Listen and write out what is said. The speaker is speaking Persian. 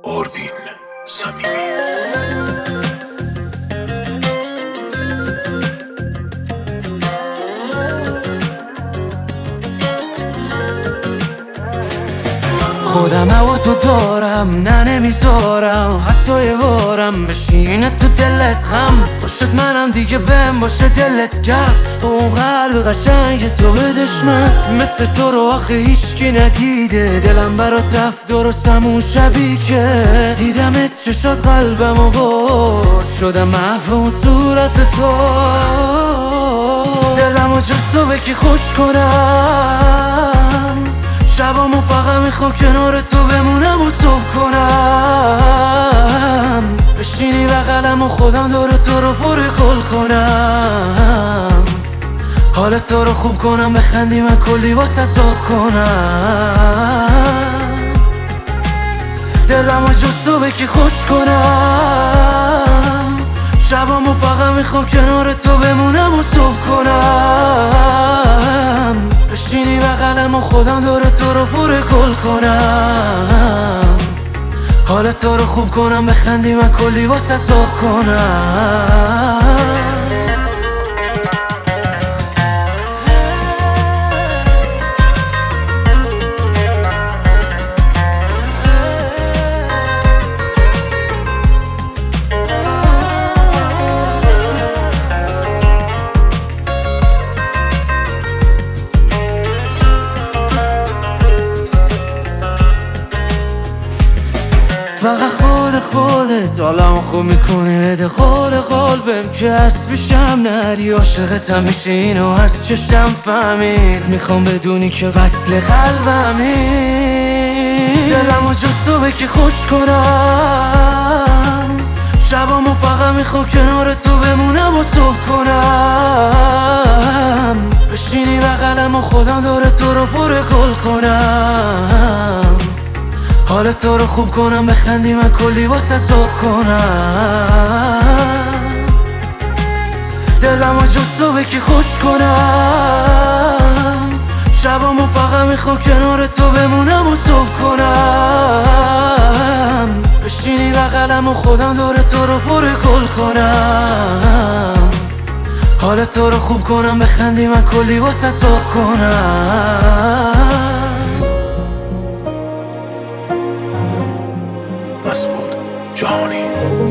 آروین صمیمی. خودم و تو دارم، نه نمیذارم حتی یه بارم بشینه تو دلت غم باشد، منم دیگه بهم باشه دلت گرم. اون قلب قشنگ تو به دشمن مثل تو رو آخه هیچکی ندیده. دلم برات رفت درستم شبی که دیدمت چشات قلبمو برد، شدم محو اون صورت تو. دلمو جز تو به کی خوش کنم، شبامو فقط میخوام کنار تو بمونم و صبح کنم. بشینی بغلم و خودم دور تو رو پر گل کنم، حال تو رو خوب کنم، بخندی من کلی واسه ذوق کنم. دلمو جز تو به کی خوش کنم، شبامو فقط میخوام کنار تو بمونم و صبح کنم. بشینی بغلم و خودم دور تو رو پر گل کنم، حال تو رو خوب کنم، بخندی من کلی واسه ذوق کنم. فقط خودت حالمو خوب میکنی، بده خال قلبم که هست پیشم نری. عاشقتم میشه اینو از چشم فهمید، میخوام بدونی که وصل قلبمی. دلمو جز تو به کی خوش کنم، شبامو فقط میخوام کنار تو بمونم و صبح کنم. بشینی بغلم و خودم دور تو رو پر گل کنم، حال تو رو خوب کنم، بخندی من کلی واسه ذوق کنم. دلمو جز تو به کی خوش کنم، شبامو فقط میخوام کنار تو بمونم و صبح کنم. بشینی بغلم و خودم دور تو رو پر گل کنم، حال تو رو خوب کنم، بخندی من کلی واسه ذوق کنم. مسعود جهانی.